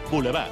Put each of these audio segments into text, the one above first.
Boulevard.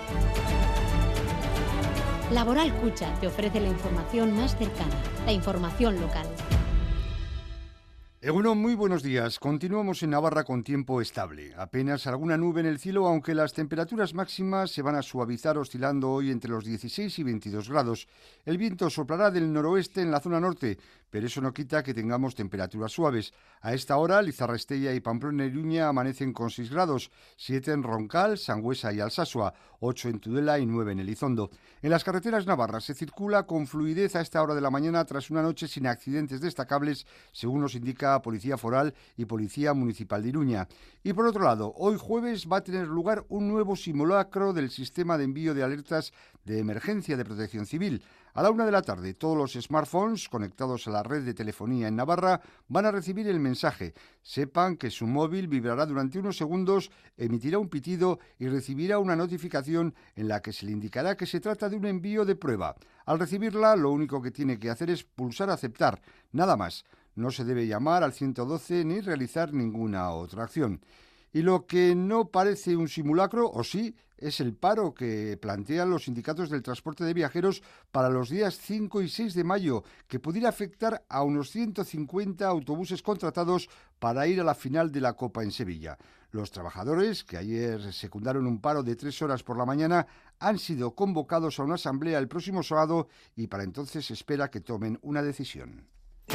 Laboral Cucha te ofrece la información más cercana, la información local. Egunon, muy buenos días. Continuamos en Navarra con tiempo estable. Apenas alguna nube en el cielo, aunque las temperaturas máximas se van a suavizar oscilando hoy entre los 16 y 22 grados. El viento soplará del noroeste en la zona norte, pero eso no quita que tengamos temperaturas suaves. A esta hora, Lizarrastella y Pamplona y Iruña amanecen con 6 grados, 7 en Roncal, Sangüesa y Alsasua, 8 en Tudela y 9 en Elizondo. En las carreteras navarras se circula con fluidez a esta hora de la mañana tras una noche sin accidentes destacables, según nos indica Policía Foral y Policía Municipal de Iruña. Y por otro lado, hoy jueves va a tener lugar un nuevo simulacro del sistema de envío de alertas de emergencia de Protección Civil. A la 1 de la tarde, todos los smartphones conectados a la red de telefonía en Navarra van a recibir el mensaje. Sepan que su móvil vibrará durante unos segundos, emitirá un pitido y recibirá una notificación en la que se le indicará que se trata de un envío de prueba. Al recibirla, lo único que tiene que hacer es pulsar aceptar, nada más. No se debe llamar al 112 ni realizar ninguna otra acción. Y lo que no parece un simulacro, o sí, es el paro que plantean los sindicatos del transporte de viajeros para los días 5 y 6 de mayo, que pudiera afectar a unos 150 autobuses contratados para ir a la final de la Copa en Sevilla. Los trabajadores, que ayer secundaron un paro de 3 horas por la mañana, han sido convocados a una asamblea el próximo sábado y para entonces se espera que tomen una decisión.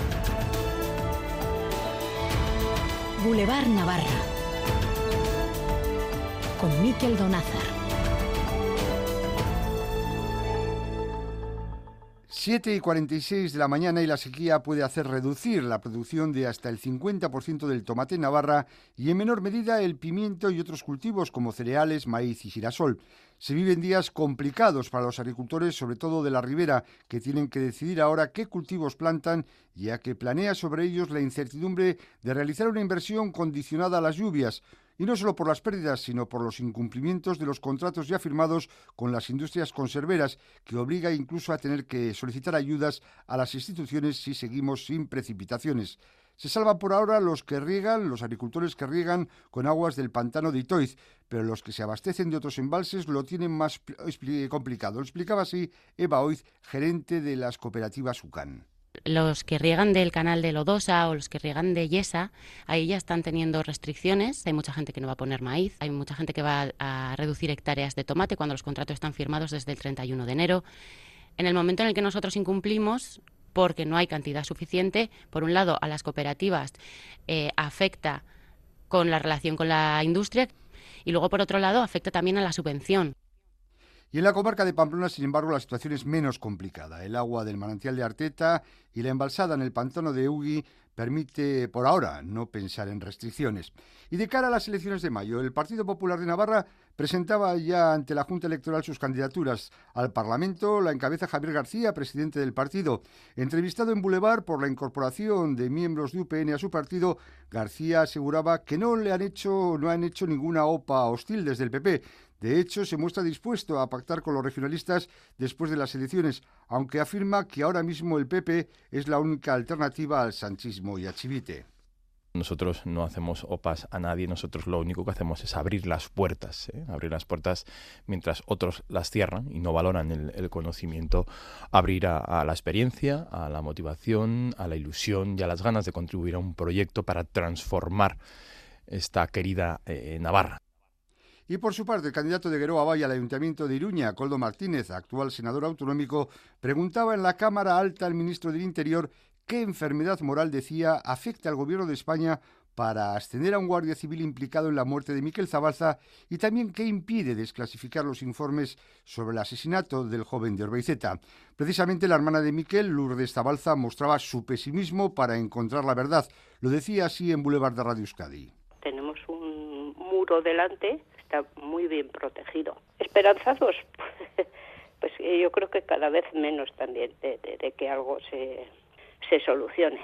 Boulevard Navarra con Miquel Donázar. 7:46 de la mañana y la sequía puede hacer reducir la producción de hasta el 50% del tomate en Navarra y en menor medida el pimiento y otros cultivos como cereales, maíz y girasol. Se viven días complicados para los agricultores, sobre todo de la ribera, que tienen que decidir ahora qué cultivos plantan, ya que planea sobre ellos la incertidumbre de realizar una inversión condicionada a las lluvias. Y no solo por las pérdidas, sino por los incumplimientos de los contratos ya firmados con las industrias conserveras, que obliga incluso a tener que solicitar ayudas a las instituciones si seguimos sin precipitaciones. Se salvan por ahora los agricultores que riegan con aguas del pantano de Itoiz, pero los que se abastecen de otros embalses lo tienen más complicado. Lo explicaba así Eva Oiz, gerente de las cooperativas UCAN. Los que riegan del canal de Lodosa o los que riegan de Yesa, ahí ya están teniendo restricciones. Hay mucha gente que no va a poner maíz, hay mucha gente que va a reducir hectáreas de tomate cuando los contratos están firmados desde el 31 de enero. En el momento en el que nosotros incumplimos, porque no hay cantidad suficiente, por un lado a las cooperativas afecta con la relación con la industria y luego por otro lado afecta también a la subvención. Y en la comarca de Pamplona, sin embargo, la situación es menos complicada. El agua del manantial de Arteta y la embalsada en el pantano de Ugui permite, por ahora, no pensar en restricciones. Y de cara a las elecciones de mayo, el Partido Popular de Navarra presentaba ya ante la Junta Electoral sus candidaturas. Al Parlamento la encabeza Javier García, presidente del partido. Entrevistado en Boulevard por la incorporación de miembros de UPN a su partido, García aseguraba que no han hecho ninguna OPA hostil desde el PP. De hecho, se muestra dispuesto a pactar con los regionalistas después de las elecciones, aunque afirma que ahora mismo el PP es la única alternativa al sanchismo y a Chivite. Nosotros no hacemos OPAs a nadie, nosotros lo único que hacemos es abrir las puertas mientras otros las cierran y no valoran el conocimiento, abrir a la experiencia, a la motivación, a la ilusión y a las ganas de contribuir a un proyecto para transformar esta querida Navarra. Y por su parte, el candidato de Geroa Bai al Ayuntamiento de Iruña, Koldo Martínez, actual senador autonómico, preguntaba en la Cámara Alta al ministro del Interior qué enfermedad moral, decía, afecta al gobierno de España para ascender a un guardia civil implicado en la muerte de Miquel Zabalza y también qué impide desclasificar los informes sobre el asesinato del joven de Orbeizeta. Precisamente la hermana de Miquel, Lourdes Zabalza, mostraba su pesimismo para encontrar la verdad. Lo decía así en Boulevard de Radio Euskadi. Tenemos un muro delante, está muy bien protegido. ¿Esperanzados? Pues yo creo que cada vez menos también de que algo se solucione.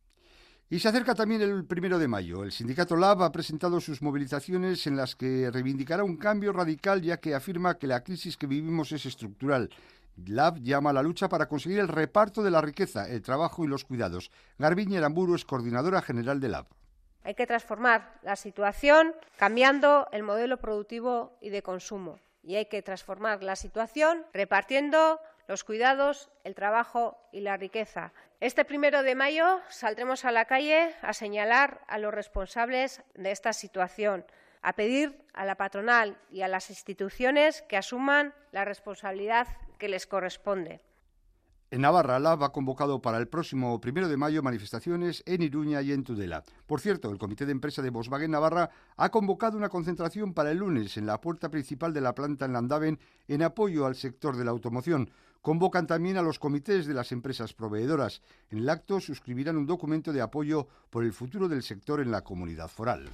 Y se acerca también el 1 de mayo. El sindicato LAB ha presentado sus movilizaciones en las que reivindicará un cambio radical, ya que afirma que la crisis que vivimos es estructural. LAB llama a la lucha para conseguir el reparto de la riqueza, el trabajo y los cuidados. Garbiñe Aramburu es coordinadora general de LAB. Hay que transformar la situación cambiando el modelo productivo y de consumo. y hay que transformar la situación repartiendo los cuidados, el trabajo y la riqueza. Este 1 de mayo saldremos a la calle a señalar a los responsables de esta situación, a pedir a la patronal y a las instituciones que asuman la responsabilidad que les corresponde. En Navarra, LAB ha convocado para el próximo 1 de mayo manifestaciones en Iruña y en Tudela. Por cierto, el Comité de Empresa de Volkswagen Navarra ha convocado una concentración para el lunes en la puerta principal de la planta en Landaven en apoyo al sector de la automoción. Convocan también a los comités de las empresas proveedoras. En el acto suscribirán un documento de apoyo por el futuro del sector en la comunidad foral.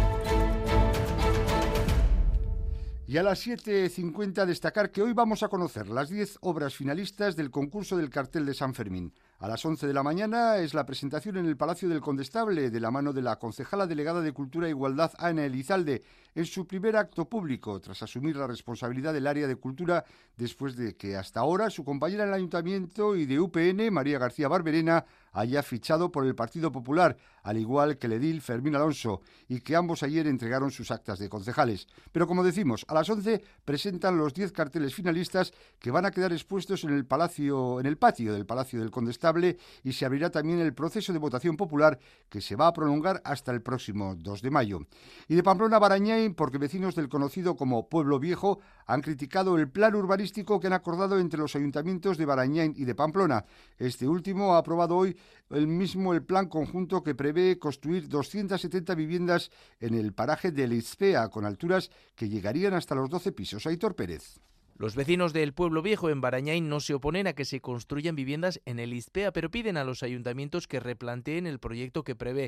Y a las 7:50 destacar que hoy vamos a conocer las 10 obras finalistas del concurso del cartel de San Fermín. A las 11 de la mañana es la presentación en el Palacio del Condestable de la mano de la concejala delegada de Cultura e Igualdad, Ana Elizalde, en su primer acto público, tras asumir la responsabilidad del área de cultura, después de que hasta ahora su compañera en el Ayuntamiento y de UPN, María García Barberena, haya fichado por el Partido Popular, al igual que el edil Fermín Alonso, y que ambos ayer entregaron sus actas de concejales. Pero como decimos, a las 11 presentan los 10 carteles finalistas que van a quedar expuestos en el patio del Palacio del Condestable, y se abrirá también el proceso de votación popular que se va a prolongar hasta el próximo 2 de mayo. Y de Pamplona a Barañáin, porque vecinos del conocido como Pueblo Viejo han criticado el plan urbanístico que han acordado entre los ayuntamientos de Barañáin y de Pamplona. Este último ha aprobado hoy el plan conjunto que prevé construir 270 viviendas en el paraje de Leizpea, con alturas que llegarían hasta los 12 pisos. Aitor Pérez. Los vecinos del Pueblo Viejo en Barañáin no se oponen a que se construyan viviendas en el Leizpea, pero piden a los ayuntamientos que replanteen el proyecto que prevé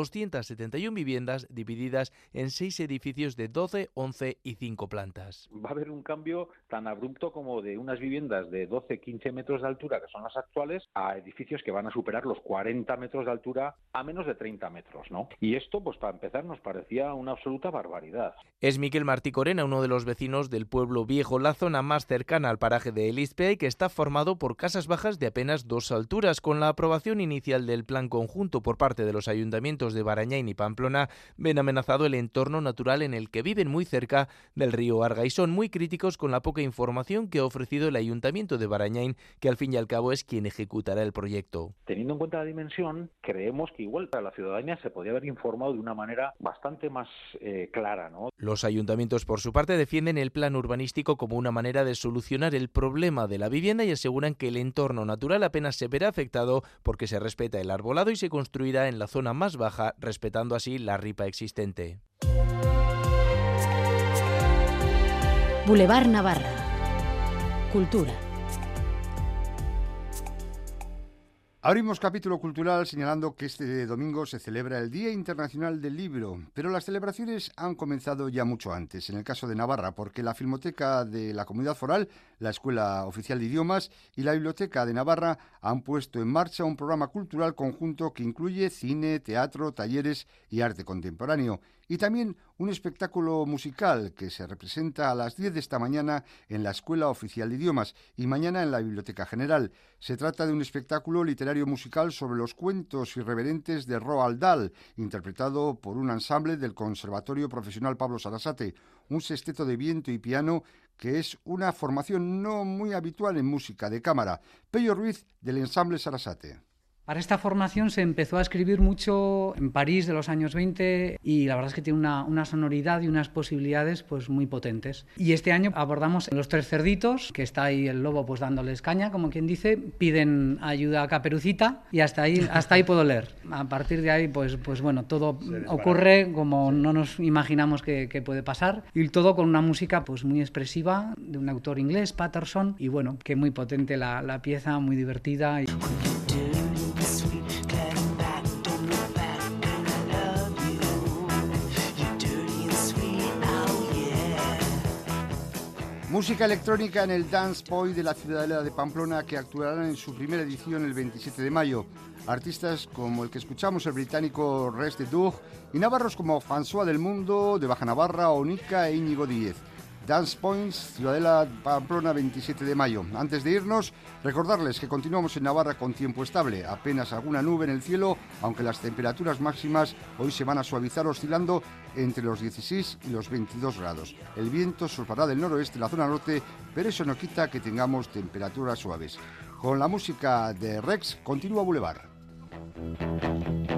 271 viviendas divididas en 6 edificios de 12, 11 y 5 plantas. Va a haber un cambio tan abrupto como de unas viviendas de 12, 15 metros de altura, que son las actuales, a edificios que van a superar los 40 metros de altura a menos de 30 metros, ¿no? Y esto, pues para empezar, nos parecía una absoluta barbaridad. Es Miquel Martí Corena, uno de los vecinos del Pueblo Viejo, la zona más cercana al paraje de Leizpea y que está formado por casas bajas de apenas 2 alturas. Con la aprobación inicial del plan conjunto por parte de los ayuntamientos de Barañáin y Pamplona, ven amenazado el entorno natural en el que viven muy cerca del río Arga, y son muy críticos con la poca información que ha ofrecido el ayuntamiento de Barañáin, que al fin y al cabo es quien ejecutará el proyecto. Teniendo en cuenta la dimensión, creemos que igual a la ciudadanía se podría haber informado de una manera bastante más clara, ¿no? Los ayuntamientos, por su parte, defienden el plan urbanístico como una manera de solucionar el problema de la vivienda y aseguran que el entorno natural apenas se verá afectado porque se respeta el arbolado y se construirá en la zona más baja, respetando así la ripa existente. Boulevard Navarra. Cultura. Abrimos capítulo cultural señalando que este domingo se celebra el Día Internacional del Libro, pero las celebraciones han comenzado ya mucho antes, en el caso de Navarra, porque la Filmoteca de la Comunidad Foral, la Escuela Oficial de Idiomas y la Biblioteca de Navarra han puesto en marcha un programa cultural conjunto que incluye cine, teatro, talleres y arte contemporáneo, y también un espectáculo musical que se representa a las 10 de esta mañana en la Escuela Oficial de Idiomas y mañana en la Biblioteca General. Se trata de un espectáculo literario musical sobre los cuentos irreverentes de Roald Dahl, interpretado por un ensamble del Conservatorio Profesional Pablo Sarasate, un sexteto de viento y piano que es una formación no muy habitual en música de cámara. Pello Ruiz, del ensamble Sarasate. Para esta formación se empezó a escribir mucho en París de los años 20 y la verdad es que tiene una sonoridad y unas posibilidades pues muy potentes. Y este año abordamos Los Tres Cerditos, que está ahí el lobo pues dándoles caña, como quien dice, piden ayuda a Caperucita y hasta ahí puedo leer. A partir de ahí pues bueno, todo ocurre como no nos imaginamos que puede pasar, y todo con una música pues muy expresiva de un autor inglés, Patterson, y bueno, que muy potente la pieza, muy divertida. Música electrónica en el Dance Point de la Ciudadela de Pamplona, que actuarán en su primera edición el 27 de mayo. Artistas como el que escuchamos, el británico Rest de Doug, y navarros como François del Mundo, de Baja Navarra, Onica e Íñigo Díez. Dance Points, Ciudadela, Pamplona, 27 de mayo. Antes de irnos, recordarles que continuamos en Navarra con tiempo estable, apenas alguna nube en el cielo, aunque las temperaturas máximas hoy se van a suavizar oscilando entre los 16 y los 22 grados. El viento soplará del noroeste en la zona norte, pero eso no quita que tengamos temperaturas suaves. Con la música de Rex, continúa Boulevard.